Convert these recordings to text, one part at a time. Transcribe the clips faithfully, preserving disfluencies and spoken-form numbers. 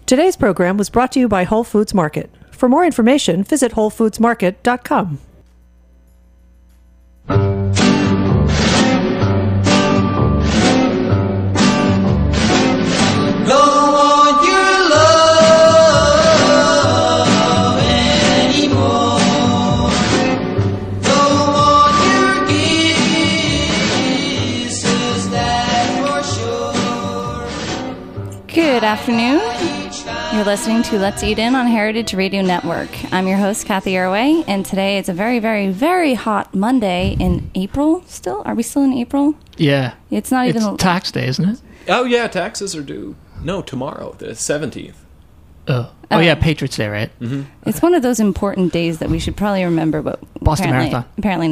Today's program was brought to you by Whole Foods Market. For more information, visit whole foods market dot com. Good afternoon. You're listening to Let's Eat In on Heritage Radio Network. I'm your host, Kathy Airway, and today it's a very, very, very hot Monday in April still. Are we still in April? Yeah. It's not it's even... tax day, isn't it? Oh, yeah, taxes are due. No, tomorrow, the seventeenth. Oh, oh yeah, Patriots Day, right? Mm-hmm. It's one of those important days that we should probably remember, but Boston apparently, Marathon. apparently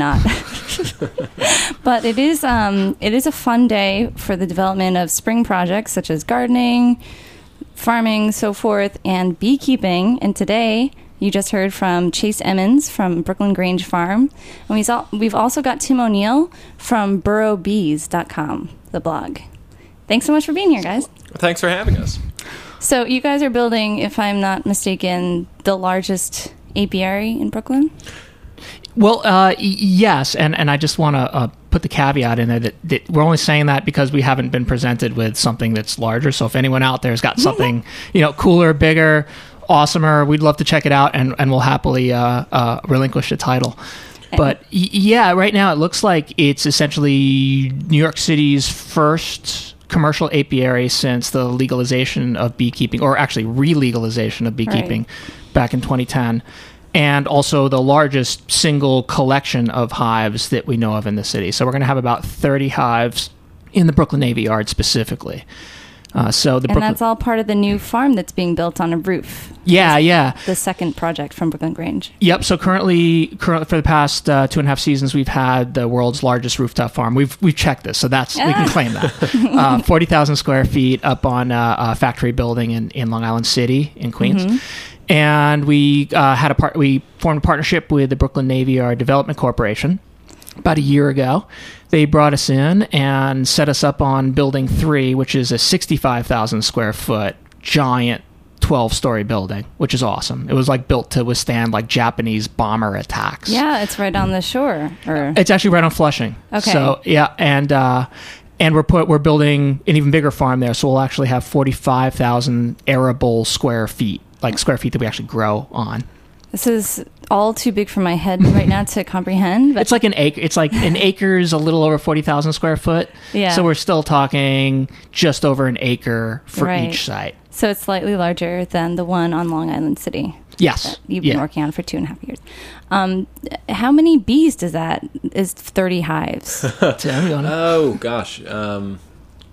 not. But it is um, it is a fun day for the development of spring projects such as gardening, farming, so forth, and beekeeping. And today, you just heard from Chase Emmons from Brooklyn Grange Farm. And we've al- we've also got Tim O'Neill from burrow bees dot com, the blog. Thanks so much for being here, guys. Thanks for having us. So you guys are building, if I'm not mistaken, the largest apiary in Brooklyn? Well, uh, y- yes, and, and I just want to uh, put the caveat in there that, that we're only saying that because we haven't been presented with something that's larger. So if anyone out there has got something, you know, cooler, bigger, awesomer, we'd love to check it out, and, and we'll happily uh, uh, relinquish the title. But y- yeah, right now it looks like it's essentially New York City's first commercial apiary since the legalization of beekeeping, or actually re-legalization of beekeeping Right. back in twenty ten. And also the largest single collection of hives that we know of in the city. So we're going to have about thirty hives in the Brooklyn Navy Yard specifically. Uh, so the And Brooklyn- that's all part of the new farm that's being built on a roof. Yeah, yeah. The second project from Brooklyn Grange. Yep. So currently, currently for the past uh, two and a half seasons, we've had the world's largest rooftop farm. We've we've checked this, so that's we can claim that. uh, Forty thousand square feet up on uh, a factory building in, in Long Island City in Queens. Mm-hmm. And we uh, had a part. We formed a partnership with the Brooklyn Navy Yard Development Corporation about a year ago. They brought us in and set us up on Building Three, which is a sixty-five thousand square foot giant twelve-story building, which is awesome. It was like built to withstand like Japanese bomber attacks. Yeah, it's right on the shore. Or It's actually right on Flushing. Okay. So yeah, and uh, and we're put we're building an even bigger farm there, so we'll actually have forty-five thousand arable square feet. Like square feet that we actually grow on. This is all too big for my head right now to comprehend. But It's like an acre. It's like an acre is a little over forty thousand square foot. Yeah. So we're still talking just over an acre for Right. each site. So it's slightly larger than the one on Long Island City. Yes. That you've Yeah. been working on for two and a half years. Um, how many bees does that? Is thirty hives? Tim, you wanna- Oh, gosh. Um,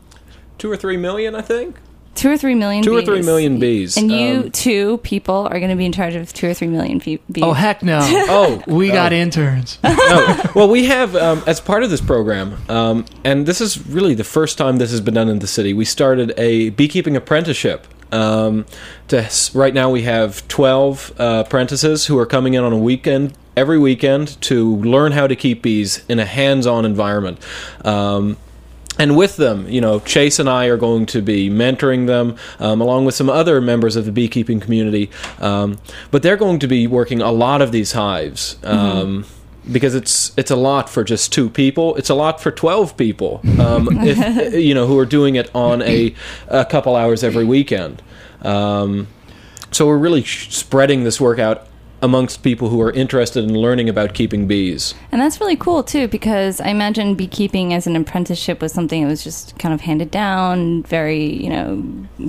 two or three million, I think. Two or three million Two bees. or three million bees. And you Um, two people are going to be in charge of two or three million fe- bees. Oh heck no! Oh, we got oh. interns. no. Well, we have, um, as part of this program, um, and this is really the first time this has been done in the city, we started a beekeeping apprenticeship. Um, to, right now we have twelve uh, apprentices who are coming in on a weekend, every weekend, to learn how to keep bees in a hands-on environment. Um, And with them, you know, Chase and I are going to be mentoring them, um, along with some other members of the beekeeping community. Um, but they're going to be working a lot of these hives, um, mm-hmm. because it's it's a lot for just two people. It's a lot for twelve people, um, if, you know, who are doing it on a, a couple hours every weekend. Um, so we're really sh- spreading this work out amongst people who are interested in learning about keeping bees. And that's really cool, too, because I imagine beekeeping as an apprenticeship was something that was just kind of handed down, very, you know,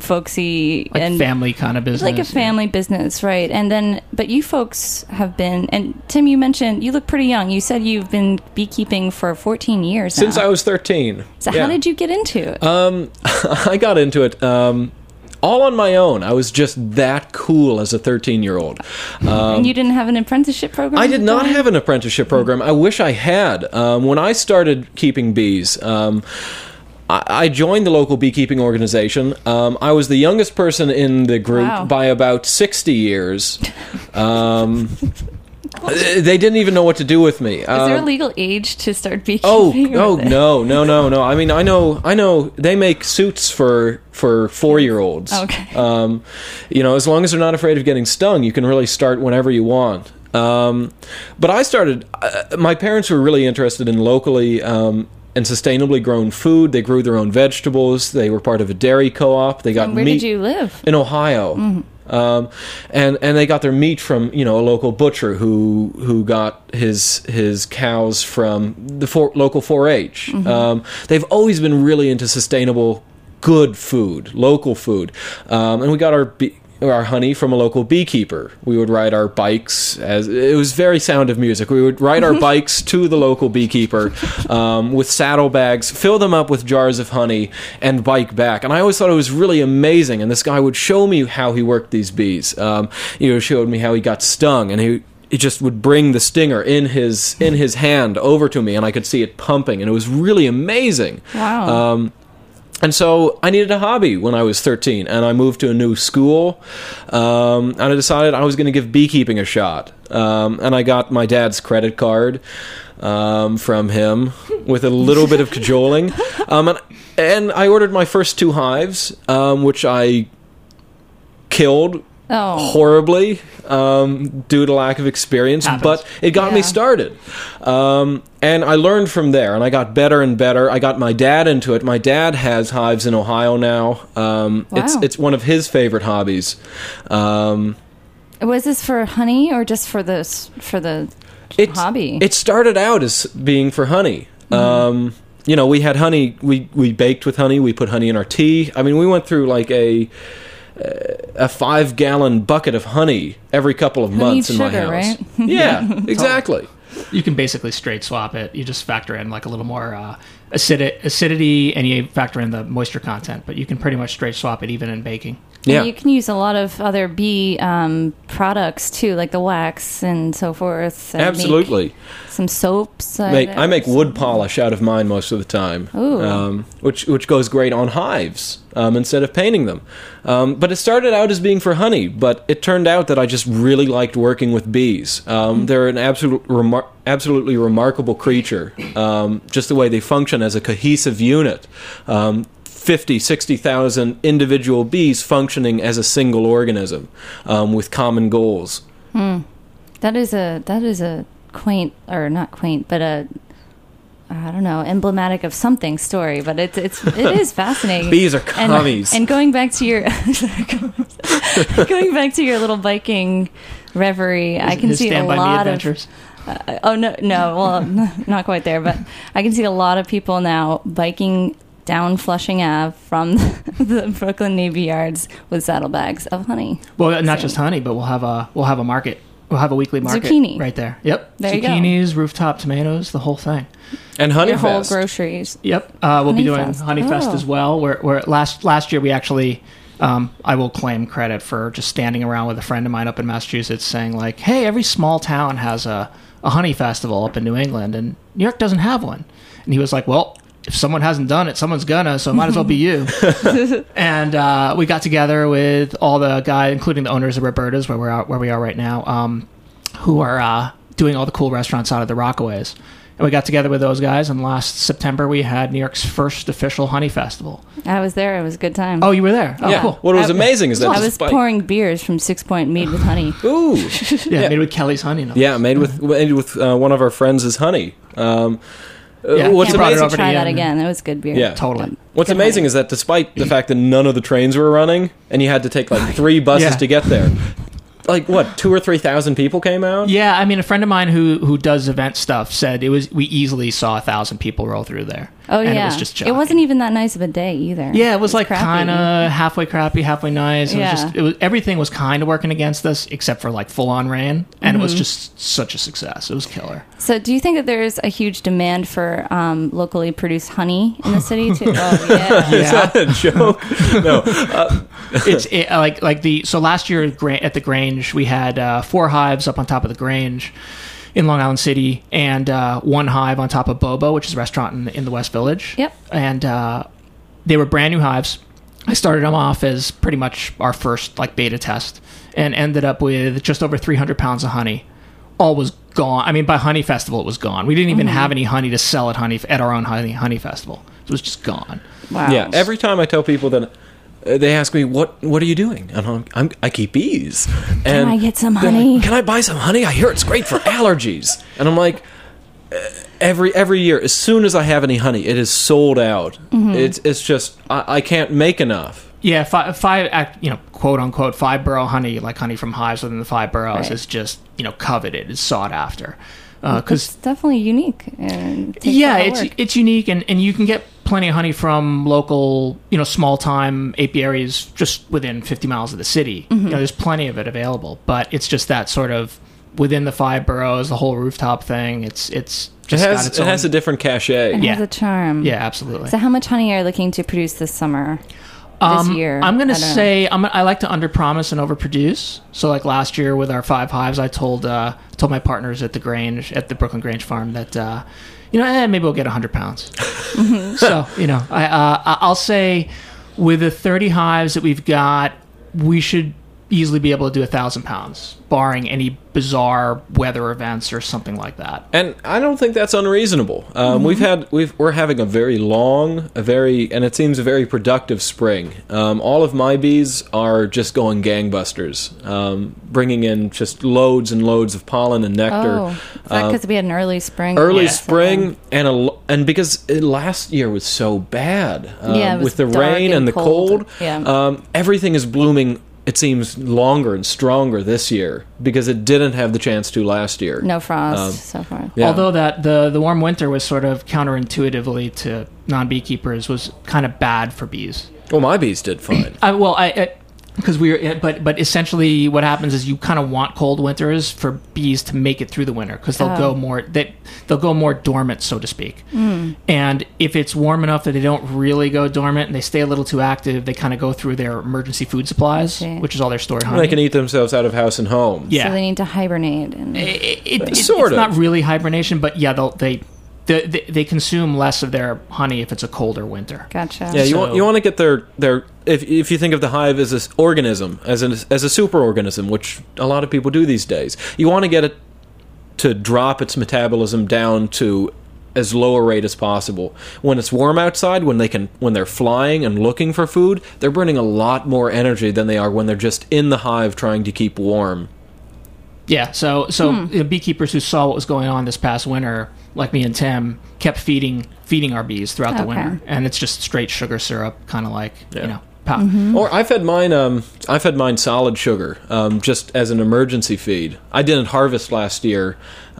folksy. Like and family kind of business. Like a family yeah. business, right. And then, but you folks have been, and Tim, you mentioned, you look pretty young. You said you've been beekeeping for fourteen years now. Since I was thirteen. So yeah. how did you get into it? Um, I got into it... Um, all on my own. I was just that cool as a thirteen-year-old. Um, and you didn't have an apprenticeship program? I did not have an apprenticeship program. I wish I had. Um, when I started keeping bees, um, I, I joined the local beekeeping organization. Um, I was the youngest person in the group Wow. by about sixty years. Um, They didn't even know what to do with me. Is there a legal age to start beekeeping? Oh, oh with it? no, no, no, no. I mean, I know, I know. They make suits for for four year olds. Okay. Um, you know, as long as they're not afraid of getting stung, you can really start whenever you want. Um, but I started. Uh, my parents were really interested in locally um, and sustainably grown food. They grew their own vegetables. They were part of a dairy co-op. They got And where meat did you live? in Ohio. Mm-hmm. Um, and and they got their meat from, you know, a local butcher who who got his his cows from the four, local four H. Mm-hmm. Um, they've always been really into sustainable, good food, local food, um, and we got our bee, our honey from a local beekeeper. We would ride our bikes as it was very Sound of Music. We would ride our bikes to the local beekeeper um, with saddlebags, fill them up with jars of honey, and bike back. And I always thought it was really amazing. And this guy would show me how he worked these bees. Um, you know, showed me how he got stung, and he. He just would bring the stinger in his in his hand over to me, and I could see it pumping, and it was really amazing. Wow. Um, And so I needed a hobby when I was thirteen, and I moved to a new school, um, and I decided I was going to give beekeeping a shot. Um, and I got my dad's credit card um, from him with a little bit of cajoling. Um, and, and I ordered my first two hives, um, which I killed Oh. horribly um, due to lack of experience, Happens. but it got me Yeah. started. Um, and I learned from there, and I got better and better. I got my dad into it. My dad has hives in Ohio now. Um, It's Wow. it's one of his favorite hobbies. Um, Was this for honey or just for this for the it, hobby? It started out as being for honey. Um, you know, we had honey. We we baked with honey. We put honey in our tea. I mean, we went through like a a five gallon bucket of honey every couple of Who months needs in my sugar, house. right? Yeah, exactly. You can basically straight swap it. You just factor in like a little more uh, acidi- acidity, and you factor in the moisture content. But you can pretty much straight swap it even in baking. Yeah. And you can use a lot of other bee um, products too, like the wax and so forth. And Absolutely. make some soaps. uh, Make, I make wood polish out of mine most of the time, Ooh. um, which which goes great on hives um, instead of painting them. Um, but it started out as being for honey, but it turned out that I just really liked working with bees. Um, they're an absolute remar- absolutely remarkable creature, um, just the way they function as a cohesive unit. Um, fifty, sixty thousand individual bees functioning as a single organism um, with common goals. That is a that is a quaint or not quaint, but a I don't know, emblematic of something story. But it's it's it is fascinating. Bees are And, commies. and going back to your going back to your little biking reverie, I can His see a Stand By Me lot of. adventures. Uh, oh no, no, well, not quite there, but I can see a lot of people now biking down Flushing Ave from the Brooklyn Navy Yards with saddlebags of honey. Well, not So- just honey, but we'll have a we'll have a market. We'll have a weekly market Zucchini. right there. Yep, There you go. zucchinis, rooftop tomatoes, the whole thing. And honey Your whole fest. groceries. Yep, uh, we'll be doing Honeyfest. Honeyfest Oh. as well. Where, where last last year we actually, um, I will claim credit for just standing around with a friend of mine up in Massachusetts, saying like, "Hey, every small town has a a honey festival up in New England, and New York doesn't have one." And he was like, "Well, if someone hasn't done it, someone's gonna, so it might as well be you." And uh, we got together with all the guys, including the owners of Roberta's, where we're out, where we are right now, um, who are uh, doing all the cool restaurants out of the Rockaways. And we got together with those guys, and last September we had New York's first official honey festival. I was there. It was a good time. Oh, you were there? Oh, yeah. cool. What was I- amazing is that I was despite- pouring beers from Six Point Mead with honey. Ooh. Yeah, Yeah. made with Kelly's honey. No? Yeah, made with made with uh, one of our friends' is honey. Um, uh, Yeah, what's he brought it amazing? over to Try you that and- again. That was good beer. Yeah. Totally. What's Good amazing honey. is that despite the fact that none of the trains were running, and you had to take like three buses Yeah. to get there, like what, two or three thousand people came out? Yeah, I mean, a friend of mine who who does event stuff said it was we easily saw a thousand people roll through there. Oh and yeah. it was just it shocking. wasn't even that nice of a day either. Yeah, it was like crappy. kind of halfway crappy, halfway nice. It Yeah. was just it was everything was kind of working against us except for like full on rain, and it was Mm-hmm. just such a success. It was killer. So, do you think that there's a huge demand for um, locally produced honey in the city too? Oh yeah. Is that a joke? No. Uh, It's it, like like the so last year at Gra- at the Grange we had uh, four hives up on top of the Grange in Long Island City, and uh, one hive on top of Bobo, which is a restaurant in, in the West Village. Yep. And uh, they were brand new hives. I started them off as pretty much our first like beta test, and ended up with just over three hundred pounds of honey, all was gone. I mean, by Honey Festival, it was gone. We didn't even Mm-hmm. have any honey to sell at honey at our own honey honey festival. It was just gone. Wow. Yeah, every time I tell people that, uh, they ask me, "What What are you doing?" And I'm, I'm I keep bees. And Can I get some they're honey? like, Can I buy some honey? I hear it's great for allergies. And I'm like, uh, every every year, as soon as I have any honey, it is sold out. Mm-hmm. It's it's just I, I can't make enough. Yeah, five, five, you know, quote unquote, five borough honey, like honey from hives within the five boroughs, Right. is just, you know, coveted, is sought after. Because It's definitely unique. And takes a yeah, lot of it's work. it's unique, and, and you can get plenty of honey from local, you know, small time apiaries just within fifty miles of the city. Mm-hmm. You know, there's plenty of it available, but it's just that sort of within the five boroughs, the whole rooftop thing. It's it's It just got has its it own, has a different cachet. It yeah. has a charm. yeah, absolutely. So how much honey are you looking to produce this summer? This Um, year? I'm going I to don't know. say I'm, I like to underpromise and overproduce. So, like last year with our five hives, I told uh, told my partners at the Grange, at the Brooklyn Grange Farm, that uh, you know, eh, maybe we'll get one hundred pounds. So, you know, I uh, I- I'll say with the thirty hives that we've got, we should easily be able to do a thousand pounds, barring any bizarre weather events or something like that. And I don't think that's unreasonable. Um, We've had we've we're having a very long, a very and it seems a very productive spring. Um, all of my bees are just going gangbusters, um, bringing in just loads and loads of pollen and nectar. Oh, is that because we had an early spring? Early Yeah. spring and a, lo- and because it, last year was so bad um, Yeah, it was with the dark rain and and the cold. cold. Yeah. Um, everything is blooming. It seems longer and stronger this year because it didn't have the chance to last year. No frost Um, so far. Yeah. Although that the the warm winter was sort of counterintuitively to non-beekeepers was kind of bad for bees. Well, my bees did fine. I, well, I because we were, but but essentially what happens is you kind of want cold winters for bees to make it through the winter because they'll Oh. go more they they'll go more dormant, so to speak. And if it's warm enough that they don't really go dormant and they stay a little too active, they kind of go through their emergency food supplies, see. which is all their stored honey. They can eat themselves out of house and home. Yeah. So they need to hibernate. And It, it, it, Sort it's of. not really hibernation, but yeah, they'll, they they they they consume less of their honey if it's a colder winter. Gotcha. Yeah, you So- want you want to get their their if if you think of the hive as this organism as an as a superorganism, which a lot of people do these days, you want to get it to drop its metabolism down to as low a rate as possible. When it's warm outside, when they can when they're flying and looking for food, they're burning a lot more energy than they are when they're just in the hive trying to keep warm. Yeah, so so you know, beekeepers who saw what was going on this past winter, like me and Tim, kept feeding feeding our bees throughout the Okay. winter, and it's just straight sugar syrup, kind of like Yeah. you know. Pow. Or I fed mine. Um, I fed mine solid sugar, um, just as an emergency feed. I didn't harvest last year.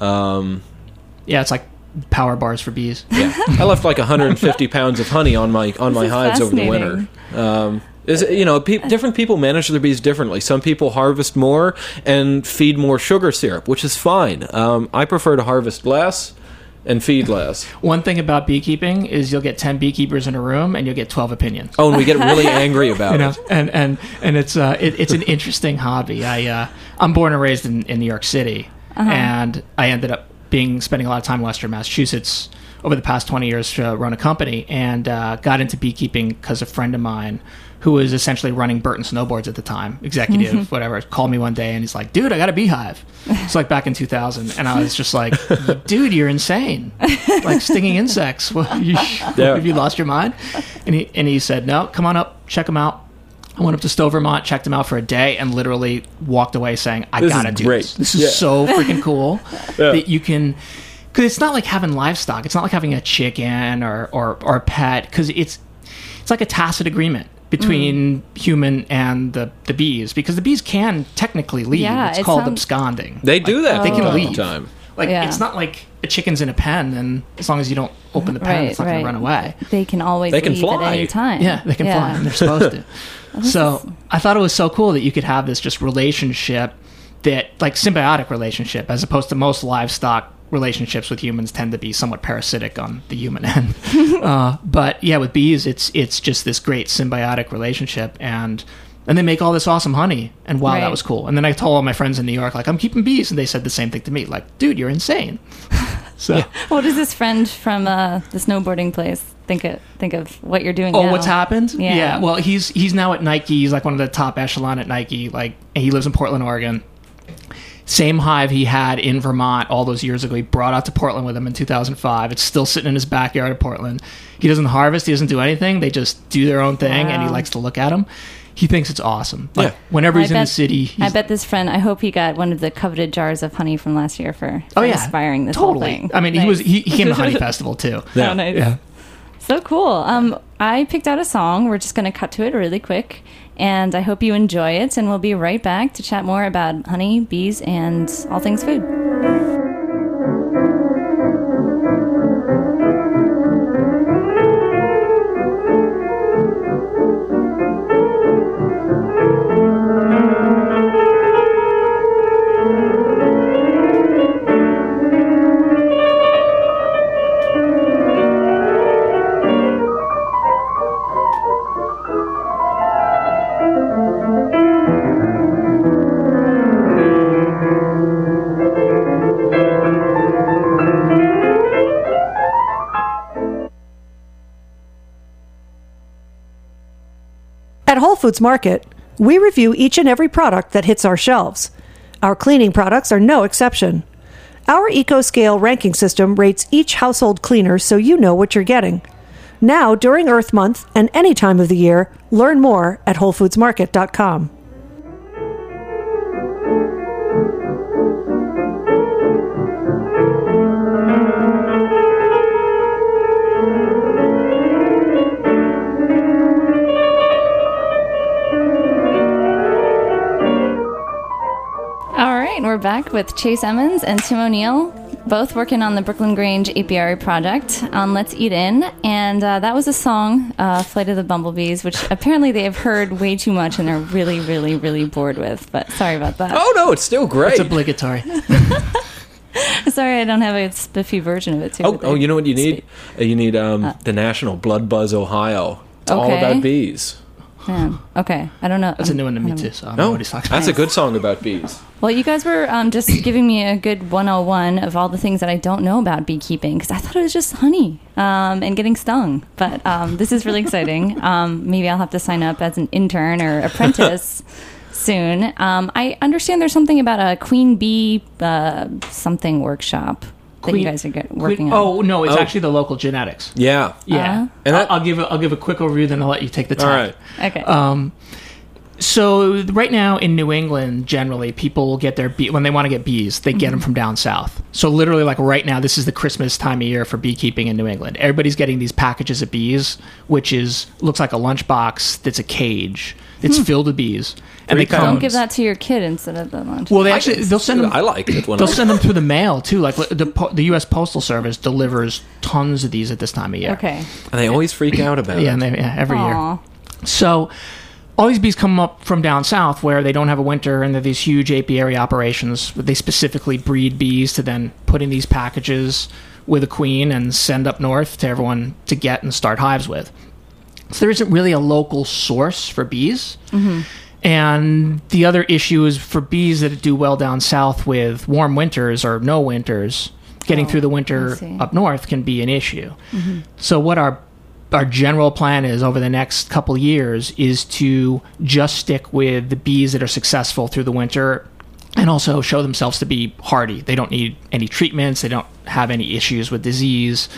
Um, Yeah, it's like power bars for bees. Yeah, I left like one hundred fifty pounds of honey on my on my is hives over the winter. Um, is you know, pe- different people manage their bees differently. Some people harvest more and feed more sugar syrup, which is fine. Um, I prefer to harvest less and feed less. One thing about beekeeping is you'll get ten beekeepers in a room and you'll get twelve opinions. Oh, and we get really angry about You know, it. and and and it's uh, it, it's an interesting hobby. I uh, I'm born and raised in, in New York City, and I ended up being spending a lot of time in Western Massachusetts over the past twenty years to run a company, and uh, got into beekeeping because a friend of mine who was essentially running Burton Snowboards at the time, executive, whatever, called me one day and he's like, dude, I got a beehive. It's like back in two thousand. And I was just like, dude, you're insane. Like stinging insects. What, you, Yeah. Have you lost your mind? And he, and he said, no, come on up, check them out. I went up to Stowe, Vermont, checked them out for a day, and literally walked away saying, I This gotta is do great. this. This is Yeah. so freaking cool Yeah. that you can... Because it's not like having livestock. It's not like having a chicken or, or, or a pet, because it's it's like a tacit agreement between Mm. human and the, the bees, because the bees can technically leave. Yeah, it's it called sounds- absconding. They do that They from can time leave. to time. Like, Yeah. it's not like a chicken's in a pen, and as long as you don't open the pen, Right, it's not going right. to run away. They can always They can leave fly. at any time. Yeah, they can fly, and they're supposed to. So I thought it was so cool that you could have this just relationship that, like, symbiotic relationship, as opposed to most livestock relationships with humans tend to be somewhat parasitic on the human end. uh, but yeah, with bees, it's it's just this great symbiotic relationship, and and they make all this awesome honey. And wow, that Right. was cool. And then I told all my friends in New York, like, I'm keeping bees, and they said the same thing to me, like, dude, you're insane. So. What does this friend from uh, the snowboarding place think of, think of what you're doing Oh, now? what's happened? Yeah. Well, he's he's now at Nike. He's like one of the top echelon at Nike. Like, and he lives in Portland, Oregon. Same hive he had in Vermont all those years ago. He brought out to Portland with him in two thousand five. It's still sitting in his backyard of Portland. He doesn't harvest. He doesn't do anything. They just do their own thing, wow. and he likes to look at them. He thinks it's awesome. Like, yeah. Whenever he's I in bet, the city... He's, I bet this friend... I hope he got one of the coveted jars of honey from last year for, for oh, yeah. inspiring this totally. whole thing. I mean, nice. he was he, he came to Honey Festival, too. Yeah. Oh, nice. Yeah. So cool. Um, I picked out a song. We're just going to cut to it really quick. And I hope you enjoy it. And we'll be right back to chat more about honey, bees, and all things food. At Whole Foods Market, we review each and every product that hits our shelves. Our cleaning products are no exception. Our EcoScale ranking system rates each household cleaner so you know what you're getting. Now, during Earth Month and any time of the year, learn more at whole foods market dot com. We're back with Chase Emmons and Tim O'Neill, both working on the Brooklyn Grange apiary project on Let's Eat In. And uh, that was a song, uh, Flight of the Bumblebees, which apparently they have heard way too much and are really, really, really bored with. But sorry about that. Oh, no, it's still great. It's obligatory. Sorry, I don't have a spiffy version of it, too. Oh, oh you know what you need? Uh, you need um, uh, the National Blood Buzz Ohio. It's okay. all about bees. Yeah. Okay, I don't know. That's I'm, a new one to me, too, so I don't no, know what he's talking about. That's a good song about bees. Well, you guys were um, just giving me a good one oh one of all the things that I don't know about beekeeping, because I thought it was just honey um, and getting stung. But um, this is really exciting. Um, maybe I'll have to sign up as an intern or apprentice soon. Um, I understand there's something about a queen bee uh, something workshop that Queen, you guys are get, working Queen, on. Oh, no, it's oh. actually the local genetics. Yeah. Yeah. Uh-huh. And I'll, I'll, give a, I'll give a quick overview, then I'll let you take the time. All right. Okay. Um, so right now in New England, generally, people will get their bee, when they want to get bees, they get mm-hmm. them from down south. So literally, like right now, this is the Christmas time of year for beekeeping in New England. Everybody's getting these packages of bees, which is looks like a lunchbox that's a cage. It's hmm. filled with bees. And they come, don't give that to your kid instead of the lunch. Well, they actually they'll send them. I like it. When they'll I send them through the mail too. Like the the U S Postal Service delivers tons of these at this time of year. Okay, and they always freak out about yeah, it. And they, yeah, every Aww. year. So all these bees come up from down south where they don't have a winter, and they're these huge apiary operations. They specifically breed bees to then put in these packages with a queen and send up north to everyone to get and start hives with. So there isn't really a local source for bees. Mm-hmm. And the other issue is for bees that do well down south with warm winters or no winters, getting oh, through the winter up north can be an issue. Mm-hmm. So what our our general plan is over the next couple years is to just stick with the bees that are successful through the winter and also show themselves to be hardy. They don't need any treatments. They don't have any issues with disease.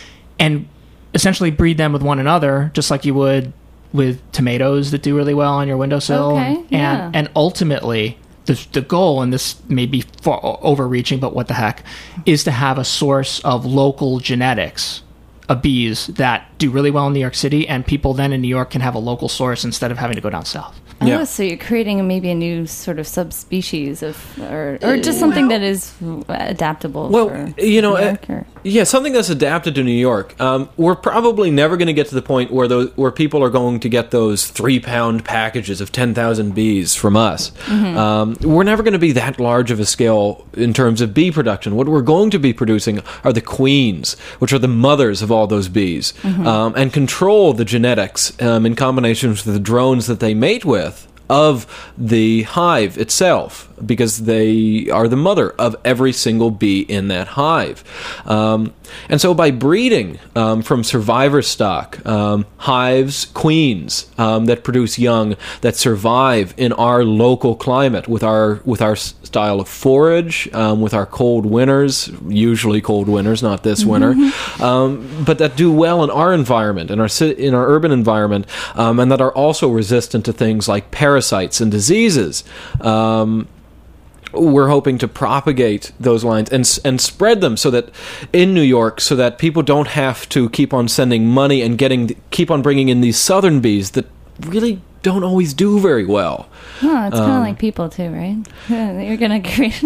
And essentially breed them with one another, just like you would with tomatoes that do really well on your windowsill. Okay, and, yeah. and and ultimately, the the goal, and this may be far overreaching, but what the heck, is to have a source of local genetics of bees that do really well in New York City, and people then in New York can have a local source instead of having to go down south. Oh, yeah. So you're creating maybe a new sort of subspecies of, or, or just something well, that is adaptable. Well, for you know, New York, uh, yeah, something that's adapted to New York. Um, we're probably never going to get to the point where those where people are going to get those three pound packages of ten thousand bees from us. Mm-hmm. Um, we're never going to be that large of a scale in terms of bee production. What we're going to be producing are the queens, which are the mothers of all those bees, mm-hmm. um, and control the genetics um, in combination with the drones that they mate with. of the hive itself, because they are the mother of every single bee in that hive. Um, and so by breeding um, from survivor stock, um, hives, queens um, that produce young that survive in our local climate with our with our style of forage, um, with our cold winters, usually cold winters, not this winter, um, but that do well in our environment, in our ci- in our urban environment, um, and that are also resistant to things like parasites and diseases. Um, we're hoping to propagate those lines and and spread them so that in New York, so that people don't have to keep on sending money and getting keep on bringing in these southern bees that really don't always do very well. Oh, it's kind of Um, like people too, right? You're gonna create a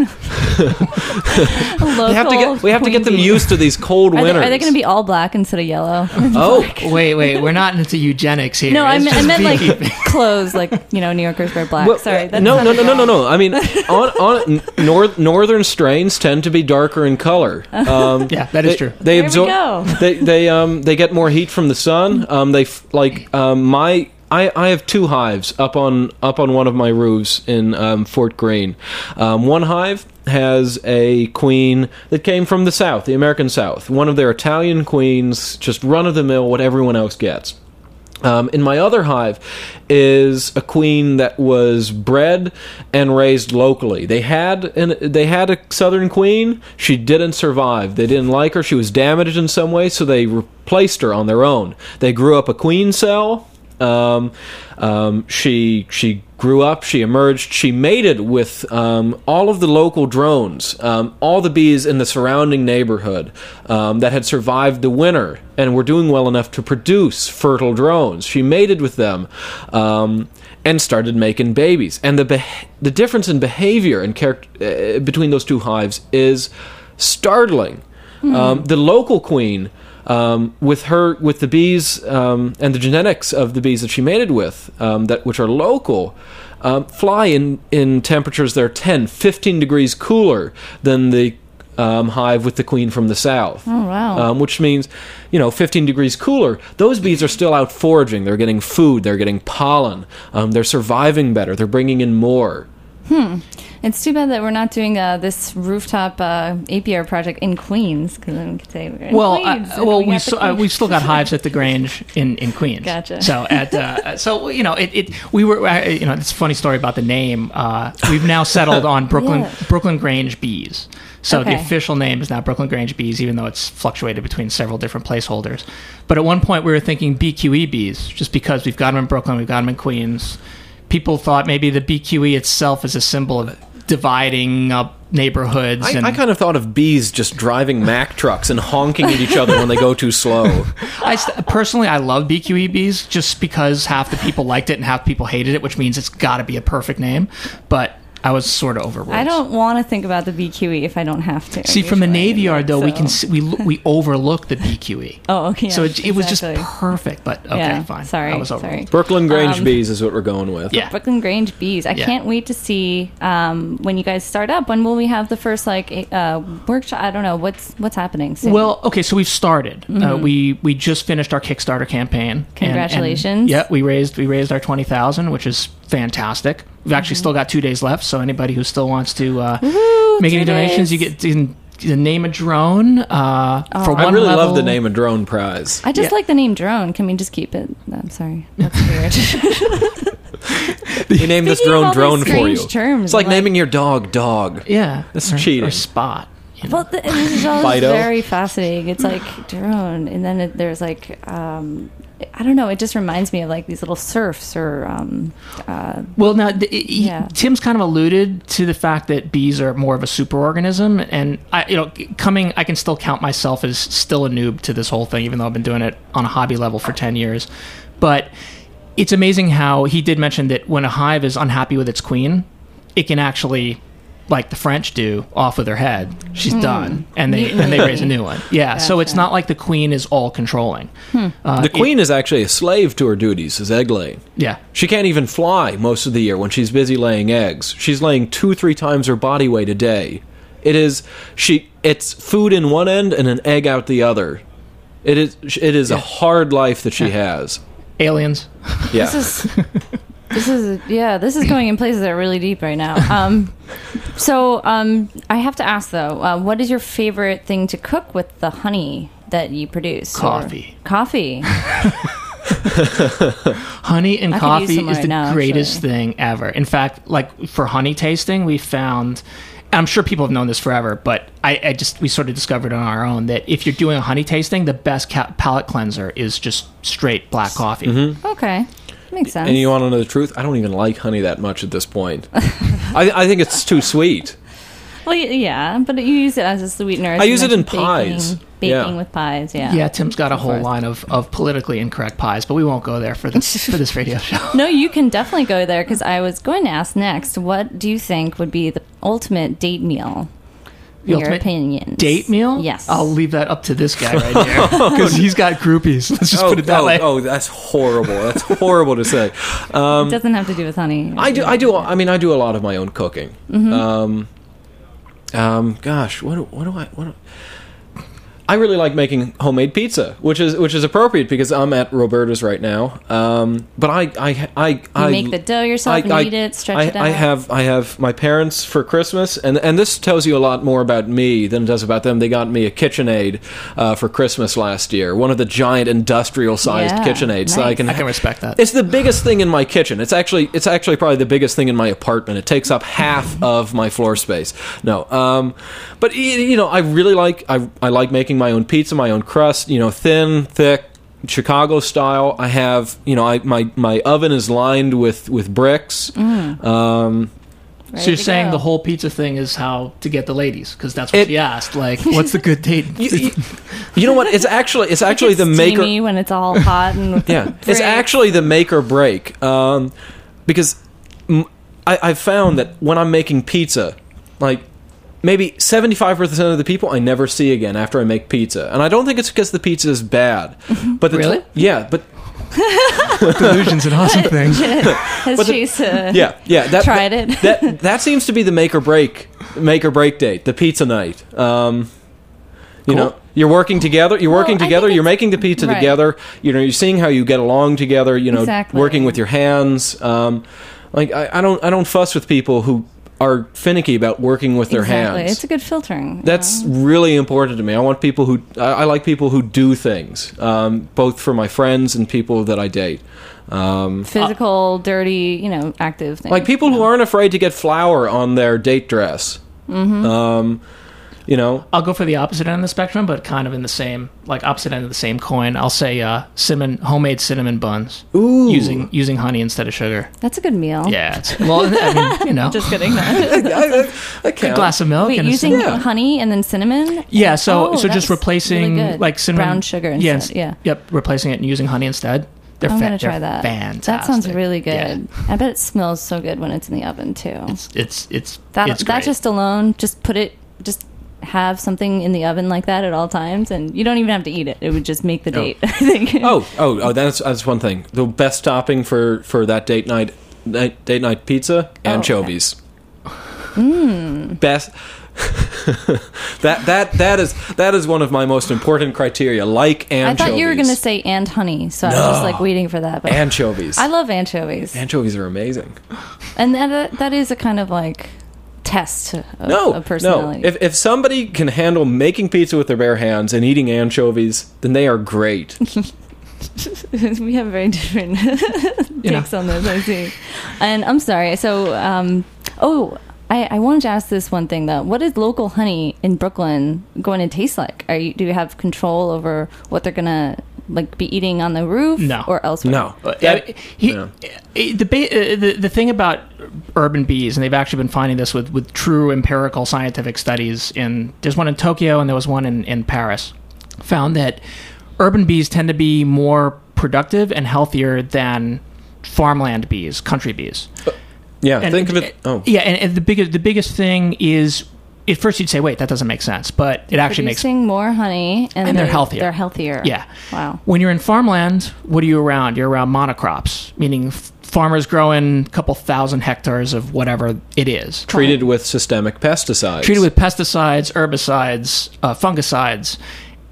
local we have to get we have to get them queen bee. used to these cold Are they, winters. are they going to be all black instead of yellow? Oh, Wait, wait, we're not into eugenics here. No, I It's meant, I just meant like beekeeping. clothes, like, you know, New Yorkers wear black. Well, Sorry. that no, no, sounded no, no, no, wrong. no. I mean, on, on north, northern strains tend to be darker in color. Um, Yeah, that is they, true. They There we absorb. go. They they um they get more heat from the sun. Um, they f- like um my. I, I have two hives up on up on one of my roofs in um, Fort Greene. Um, one hive has a queen that came from the South, the American South. One of their Italian queens, just run of the mill, what everyone else gets. Um, in my other hive is a queen that was bred and raised locally. They had an, they had a southern queen. She didn't survive. They didn't like her. She was damaged in some way, so they replaced her on their own. They grew up a queen cell. Um, um, she she grew up. She emerged. She mated with um, all of the local drones, um, all the bees in the surrounding neighborhood um, that had survived the winter and were doing well enough to produce fertile drones. She mated with them um, and started making babies. And the beh- the difference in behavior and character uh, between those two hives is startling. Um, the local queen. Um, with her, with the bees um, and the genetics of the bees that she mated with, um, that which are local, um, fly in, in temperatures that are ten, fifteen degrees cooler than the um, hive with the queen from the south. Oh, wow. Um, which means, you know, fifteen degrees cooler. Those bees are still out foraging. They're getting food. They're getting pollen. Um, they're surviving better. They're bringing in more. Hmm. It's too bad that we're not doing uh, this rooftop uh, apiary project in Queens, because then we could say we're in Well, Queens. uh, and well, we we got the still, uh, queen. we've still got hives at the Grange in, in Queens. Gotcha. So at uh, so you know it, it we were uh, you know it's a funny story about the name. Uh, we've now settled on Brooklyn Yeah. Brooklyn Grange Bees. So the Okay. official name is now Brooklyn Grange Bees, even though it's fluctuated between several different placeholders. But at one point we were thinking B Q E bees, just because we've got them in Brooklyn, we've got them in Queens. People thought maybe the B Q E itself is a symbol of dividing up neighborhoods. I, and I kind of thought of bees just driving Mack trucks and honking at each other when they go too slow. I st- personally, I love B Q E bees just because half the people liked it and half the people hated it, which means it's got to be a perfect name. But I was sort of overruled. I don't want to think about the B Q E if I don't have to. See, from the usually, Navy Yard, though, we can so- s- we lo- we overlook the B Q E. Oh, okay. so it, it was just exactly. perfect. But okay, Yeah, fine. sorry, I was sorry. overruled. Brooklyn Grange Um, bees is what we're going with. Yeah. Brooklyn Grange Bees. I Yeah. can't wait to see um, when you guys start up. When will we have the first like uh, workshop? I don't know what's what's happening soon. Well, okay, so we've started. Uh, we we just finished our Kickstarter campaign. and- and- Congratulations. yeah, we raised we raised our twenty thousand, which is fantastic. We've actually still got two days left, so anybody who still wants to uh, Woohoo, make two any donations, days. you get to, to name a drone uh, for one I really level. love the name of drone prize. I just yeah. like the name drone. Can we just keep it? No, I'm sorry. That's weird. You named this Speaking of drone all drone these for you. strange terms, it's like, like- naming your dog dog. Yeah, That's or, cheating. Or spot. You know? Well, th- this is all Fido? very fascinating. It's like drone, and then it, there's like um, I don't know. It just reminds me of like these little serfs or um, uh, Well, now th- he- Yeah. Tim's kind of alluded to the fact that bees are more of a superorganism, and I, you know, coming, I can still count myself as still a noob to this whole thing, even though I've been doing it on a hobby level for ten years. But it's amazing how he did mention that when a hive is unhappy with its queen, it can actually, like the French do, off with her head. She's done, and they and they raise a new one. Yeah, so it's Gotcha. not like the queen is all controlling. Uh, The it- queen is actually a slave to her duties as egg laying. yeah. She can't even fly most of the year when she's busy laying eggs. She's laying two, three times her body weight a day. It is she. It's food in one end and an egg out the other. It is. It is a hard life that she has. Aliens. Yeah. this is This is yeah. This is going in places that are really deep right now. Um, so um, I have to ask though, uh, what is your favorite thing to cook with the honey that you produce? Coffee. Or coffee. Honey and I could use coffee some is right the now, greatest actually. thing ever. In fact, like for honey tasting, we found. I'm sure people have known this forever, but I, I just we sort of discovered on our own that if you're doing a honey tasting, the best ca- palate cleanser is just straight black coffee. Mm-hmm. Okay, makes sense. And you want to know the truth? I don't even like honey that much at this point. I, I think it's too sweet. Well, y- yeah, but you use it as a sweetener. I use it in baking, pies. Baking Yeah. with pies, yeah. Yeah, Tim's got a whole course. line of, of politically incorrect pies, but we won't go there for this for this radio show. No, you can definitely go there because I was going to ask next. What do you think would be the ultimate date meal? The Your ultimate opinions. Date meal? Yes. I'll leave that up to this guy right there because he's got groupies. Let's just oh, put it that oh, way. oh, that's horrible. That's horrible to say. Um, It doesn't have to do with honey. I do. I do. I mean, I do a lot of my own cooking. Mm-hmm. Um, um, gosh, what? do- What do I? What? Do, I really like making homemade pizza, which is which is appropriate because I'm at Roberta's right now. Um, but I I I, You I make the dough yourself and knead it, stretch I, it out. I have I have my parents for Christmas, and and this tells you a lot more about me than it does about them. They got me a KitchenAid uh, for Christmas last year, one of the giant industrial sized Yeah, KitchenAids. So I nice. can I can respect that. it's the biggest thing in my kitchen. It's actually it's actually probably the biggest thing in my apartment. It takes up half of my floor space. No, um, but y- you know, I really like I I like making my own pizza, my own crust. You know, thin, thick, Chicago style. I have you know I my my oven is lined with with bricks. Um, Ready So you're to saying go. the whole pizza thing is how to get the ladies because that's what It- she asked. Like, what's the good date? you, you, you know what? It's actually it's actually It's the maker. steamy when it's all hot and Yeah, it's Great. actually the make or break. Um, because m- I, I've found that when I'm making pizza, like maybe seventy-five percent of the people I never see again after I make pizza, and I don't think it's because the pizza is bad. But the Really? yeah, but Delusion's an awesome thing. Has But the- Chase uh, yeah, yeah, that tried that, it? that that seems to be the make or break make or break date, the pizza night. Um, you Cool. know, you're working together. You're Well, working I think together. You're it's- making the pizza right. together. You know, you're seeing how you get along together. You know, Exactly. working with your hands. Um, like I, I don't, I don't fuss with people who are finicky about working with their exactly. hands. It's a good filtering. you That's know? really important to me. I want people who I, I like people who do things, um, both for my friends and people that I date. Um, physical, dirty, you know, active things. like people who aren't afraid to get flour on their date dress. Mm-hmm. Um, you know, I'll go for the opposite end of the spectrum, but kind of in the same, like opposite end of the same coin. I'll say uh, cinnamon, homemade cinnamon buns, Ooh. using using honey instead of sugar. That's a good meal. Yeah, it's, well, I mean, you know, Just kidding. I, I, I a can't. glass of milk Wait, and a using cinnamon- Yeah. honey and then cinnamon? Yeah, so Oh, so just that's replacing really good. like cinnamon, brown sugar yeah, instead. Yeah. Yep, replacing it and using honey instead. They're I'm fa- gonna try they're that. Fantastic. That sounds really good. Yeah. I bet it smells so good when it's in the oven too. It's it's it's That it's that great. just alone, just put it, just have something in the oven like that at all times, and you don't even have to eat it. It would just make the date. I think. Oh, oh, oh! That's that's one thing. The best topping for, for that date night, night date night pizza, Oh, anchovies. Best. that that that is that is one of my most important criteria. Like I anchovies. thought you were going to say and honey, so I was just like waiting for that. But anchovies. I love anchovies, Anchovies are amazing. and that that is a kind of like test of, No, of personality. no. If if somebody can handle making pizza with their bare hands and eating anchovies, then they are great. We have very different You know. takes on this, I see. And I'm sorry. So, um, oh, I, I wanted to ask this one thing though. What is local honey in Brooklyn going to taste like? Are you do you have control over what they're gonna like be eating on the roof No. or elsewhere? No, Uh, That- he, yeah. uh, the, ba- uh, the the thing about urban bees, and they've actually been finding this with, with true empirical scientific studies. In there's one in Tokyo and there was one in, in Paris. Found that urban bees tend to be more productive and healthier than farmland bees, country bees. Yeah, And- think of it. Oh, Yeah, and, and the biggest the biggest thing is at first you'd say, wait, that doesn't make sense, but it actually makes Producing more honey and, And they're they- healthier. They're healthier. Yeah. Wow. When you're in farmland, what are you around? You're around monocrops, meaning f- farmers growing a couple thousand hectares of whatever it is. treated with systemic pesticides. Treated with pesticides, herbicides, uh, fungicides.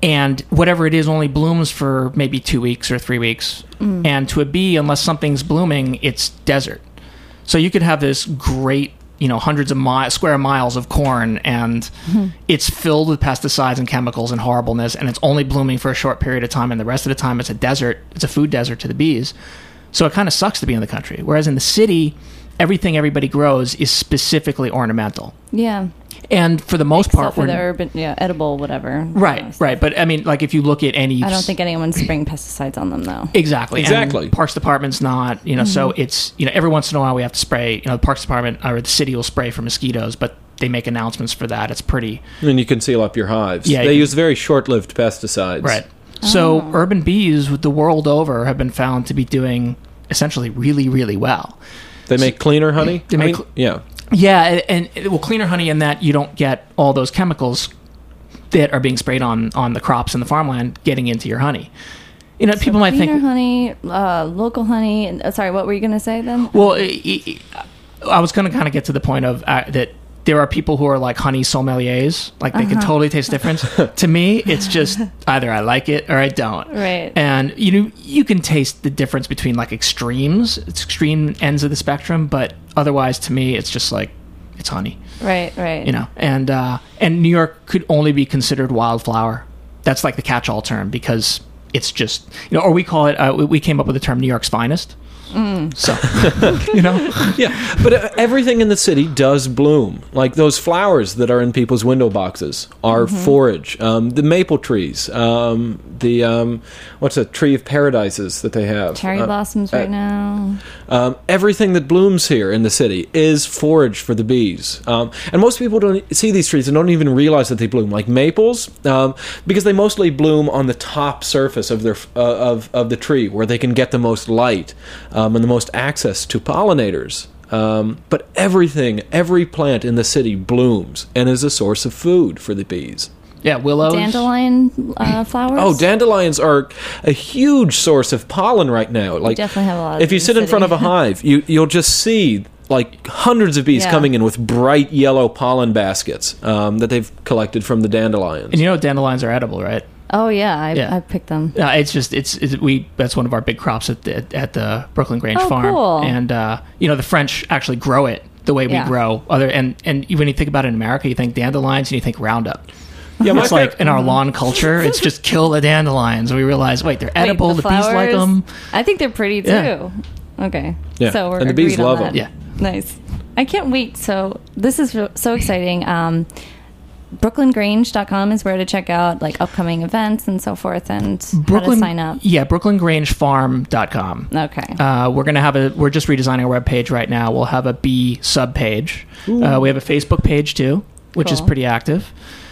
and whatever it is only blooms for maybe two weeks or three weeks. Mm. And to a bee, unless something's blooming, it's desert. So you could have this great, you know, hundreds of mi- square miles of corn, and mm-hmm. it's filled with pesticides and chemicals and horribleness, and it's only blooming for a short period of time, and the rest of the time it's a desert. It's a food desert to the bees. So it kind of sucks to be in the country. Whereas in the city, everything everybody grows is specifically ornamental. Yeah. And for the most Except part, for we're the urban, yeah, edible, whatever. Right, you know, right. But I mean, like if you look at any, I don't think anyone's spraying pesticides on them, though. Exactly, exactly. And Parks Department's not, you know. Mm-hmm. So it's, you know, every once in a while we have to spray. You know, the Parks Department or the city will spray for mosquitoes, but they make announcements for that. It's pretty. And you can seal up your hives. Yeah, they you, use very short-lived pesticides. Right. So oh. urban bees the world over have been found to be doing essentially really, really well. They make cleaner honey. They make, I mean, yeah. Yeah, and, and well, cleaner honey in that you don't get all those chemicals that are being sprayed on, on the crops in the farmland getting into your honey. You know, so people might think honey, uh, local honey. And, uh, sorry, what were you going to say then? Well, it, it, I was going to kind of get to the point of uh, that there are people who are like honey sommeliers, like they uh-huh. can totally taste difference. To me, it's just either I like it or I don't. Right. And you know, you can taste the difference between like extremes, it's extreme ends of the spectrum, but otherwise, to me, it's just like it's honey. Right. Right. You know, and uh, and New York could only be considered wildflower. That's like the catch-all term because it's just, you know, or we call it. Uh, we came up with the term New York's finest. Mm. So, you know, yeah. But uh, everything in the city does bloom. Like those flowers that are in people's window boxes are mm-hmm. forage. Um, the maple trees, um, the um, what's a tree of paradises that they have? Cherry uh, blossoms right uh, now. Um, everything that blooms here in the city is forage for the bees. Um, and most people don't see these trees and don't even realize that they bloom. Like maples, um, because they mostly bloom on the top surface of their uh, of of the tree where they can get the most light. Um, and the most access to pollinators. Um, but everything, every plant in the city blooms and is a source of food for the bees. Yeah, willows. Dandelion uh, flowers? Oh, dandelions are a huge source of pollen right now. Like, we definitely have a lot of if you sit in city. front of a hive, you, you'll just see like hundreds of bees yeah. coming in with bright yellow pollen baskets um, that they've collected from the dandelions. And you know dandelions are edible, right? Oh yeah, I, yeah. I picked them. Uh, it's just it's, it's we that's one of our big crops at the, at the Brooklyn Grange oh, farm, cool. and uh, you know the French actually grow it the way we yeah. grow other and and when you think about it in America, you think dandelions and you think Roundup. Yeah, it's like in our lawn culture, it's just kill the dandelions. And we realize, wait, they're edible. Wait, the, the bees like them. I think they're pretty too. Yeah. Okay, yeah. so we're and the bees love that. them. Yeah, nice. I can't wait. So this is so exciting. Um, brooklyn grange dot com is where to check out like upcoming events and so forth, and Brooklyn, how to sign up. Yeah, brooklyn grange farm dot com. Okay. Uh, we're gonna have a. We're just redesigning our webpage right now. We'll have a bee sub page. Uh, we have a Facebook page too, which cool. is pretty active.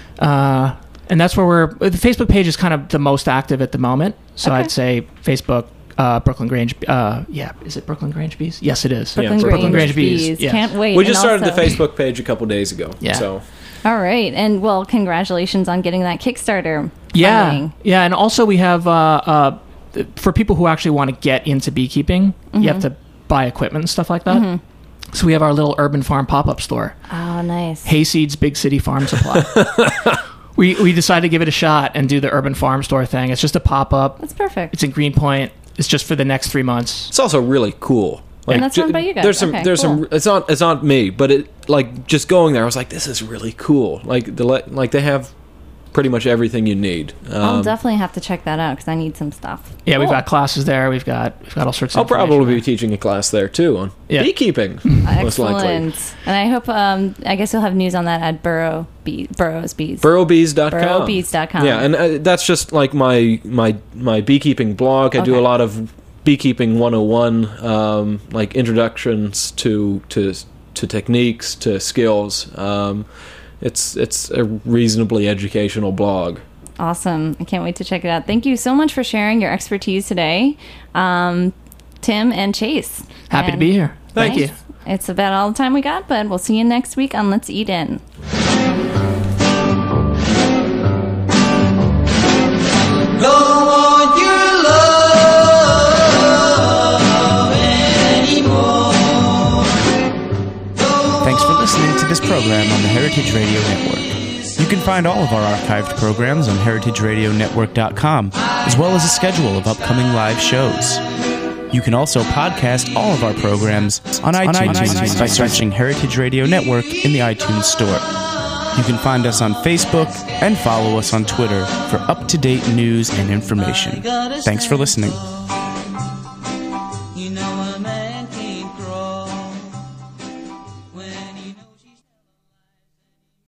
Uh, and that's where we're. The Facebook page is kind of the most active at the moment. So okay. I'd say Facebook. Uh, Brooklyn Grange, uh, yeah, is it Brooklyn Grange Bees? Yes, it is. Brooklyn, yeah, Grange, Brooklyn Grange Bees. Bees. Yes. Can't wait. We just and started also, the Facebook page a couple days ago. Yeah. So. All right, and well, congratulations on getting that Kickstarter. Yeah, funding. yeah, and also we have uh, uh, for people who actually want to get into beekeeping, mm-hmm. you have to buy equipment and stuff like that. Mm-hmm. So we have our little urban farm pop-up store. Oh, nice. Hayseeds Big City Farm Supply. we we decided to give it a shot and do the urban farm store thing. It's just a pop-up. That's perfect. It's in Greenpoint. It's just for the next three months. It's also really cool. Like, and that's run by you guys. There's some. Okay, there's cool. some. It's not. It's not me, but it like just going there. I was like, this is really cool. Like the like they have pretty much everything you need. Um, I'll definitely have to check that out because I need some stuff. Yeah, cool. we've got classes there. We've got we've got all sorts of. I'll probably there. be teaching a class there too on yeah. beekeeping. Most likely. Excellent. And I hope. Um, I guess you'll have news on that at Burrow Bee, Burrows Bees. burrow bees dot com. burrow bees dot com. Yeah, and uh, that's just like my my my beekeeping blog. I okay. do a lot of beekeeping one oh one, um, like introductions to to to techniques, to skills. Um, it's it's a reasonably educational blog. Awesome. I can't wait to check it out. Thank you so much for sharing your expertise today, um, Tim and Chase. Happy and to be here. Thank nice. you. It's about all the time we got, but we'll see you next week on Let's Eat In. Thanks for listening to this program on the Heritage Radio Network. You can find all of our archived programs on heritage radio network dot com, as well as a schedule of upcoming live shows. You can also podcast all of our programs on iTunes, on iTunes by searching Heritage Radio Network in the iTunes Store. You can find us on Facebook and follow us on Twitter for up-to-date news and information. Thanks for listening.